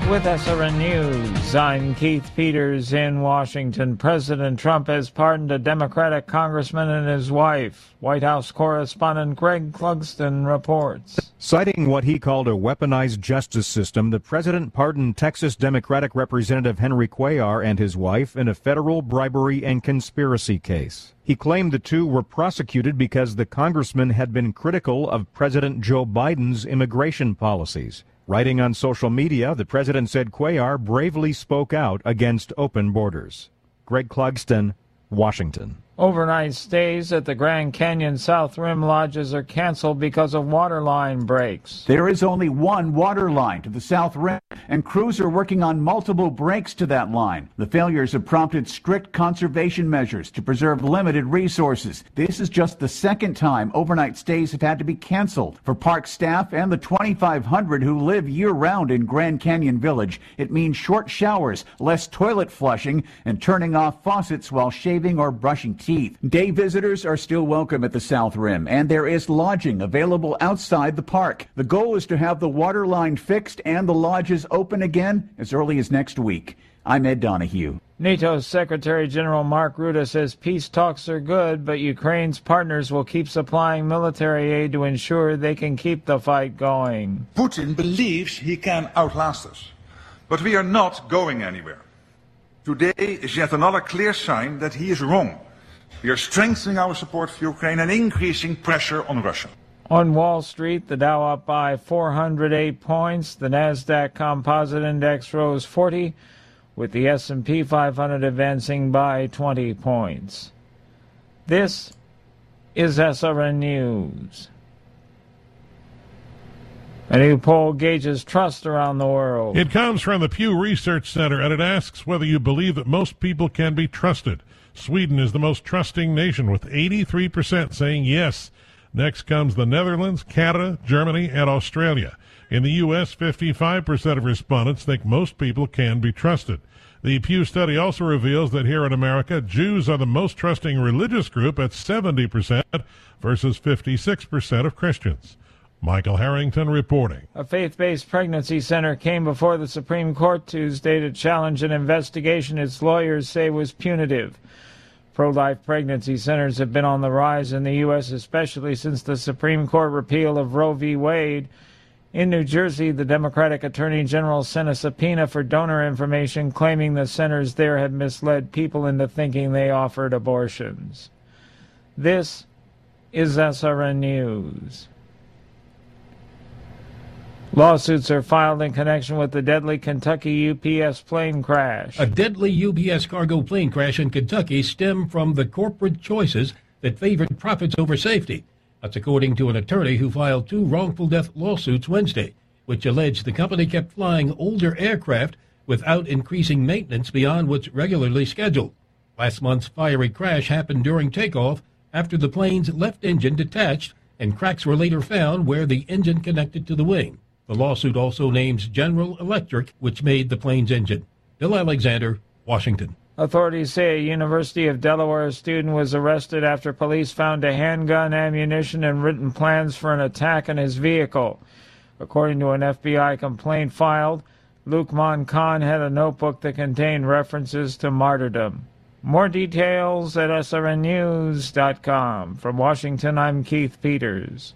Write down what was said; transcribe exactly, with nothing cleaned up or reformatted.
With S R N News, I'm Keith Peters in Washington. President Trump has pardoned a Democratic congressman and his wife. White House correspondent Greg Clugston reports. Citing what he called a weaponized justice system, the president pardoned Texas Democratic Representative Henry Cuellar and his wife in a federal bribery and conspiracy case. He claimed the two were prosecuted because the congressman had been critical of President Joe Biden's immigration policies. Writing on social media, the president said Cuellar bravely spoke out against open borders. Greg Clugston, Washington. Overnight stays at the Grand Canyon South Rim lodges are canceled because of water line breaks. There is only one water line to the South Rim, and crews are working on multiple breaks to that line. The failures have prompted strict conservation measures to preserve limited resources. This is just the second time overnight stays have had to be canceled. For park staff and the twenty-five hundred who live year-round in Grand Canyon Village, it means short showers, less toilet flushing, and turning off faucets while shaving or brushing teeth. Teeth. Day visitors are still welcome at the South Rim, and there is lodging available outside the park. The goal is to have the water line fixed and the lodges open again as early as next week. I'm Ed Donahue. NATO's Secretary General Mark Rutte says peace talks are good, but Ukraine's partners will keep supplying military aid to ensure they can keep the fight going. Putin believes he can outlast us, but we are not going anywhere. Today is yet another clear sign that he is wrong. We are strengthening our support for Ukraine and increasing pressure on Russia. On Wall Street, the Dow up by four hundred eight points. The Nasdaq Composite Index rose forty, with the S and P five hundred advancing by twenty points. This is S R N News. A new poll gauges trust around the world. It comes from the Pew Research Center, and it asks whether you believe that most people can be trusted. Sweden is the most trusting nation, with eighty-three percent saying yes. Next comes the Netherlands, Canada, Germany, and Australia. In the U S, fifty-five percent of respondents think most people can be trusted. The Pew study also reveals that here in America, Jews are the most trusting religious group at seventy percent versus fifty-six percent of Christians. Michael Harrington reporting. A faith-based pregnancy center came before the Supreme Court Tuesday to challenge an investigation its lawyers say was punitive. Pro-life pregnancy centers have been on the rise in the U S, especially since the Supreme Court repeal of Roe v. Wade. In New Jersey, the Democratic Attorney General sent a subpoena for donor information, claiming the centers there had misled people into thinking they offered abortions. This is S R N News. Lawsuits are filed in connection with the deadly Kentucky U P S plane crash. A deadly U P S cargo plane crash in Kentucky stemmed from the corporate choices that favored profits over safety. That's according to an attorney who filed two wrongful death lawsuits Wednesday, which alleged the company kept flying older aircraft without increasing maintenance beyond what's regularly scheduled. Last month's fiery crash happened during takeoff after the plane's left engine detached, and cracks were later found where the engine connected to the wing. The lawsuit also names General Electric, which made the plane's engine. Bill Alexander, Washington. Authorities say a University of Delaware student was arrested after police found a handgun, ammunition, and written plans for an attack in his vehicle. According to an F B I complaint filed, Lukman Khan had a notebook that contained references to martyrdom. More details at S R N news dot com. From Washington, I'm Keith Peters.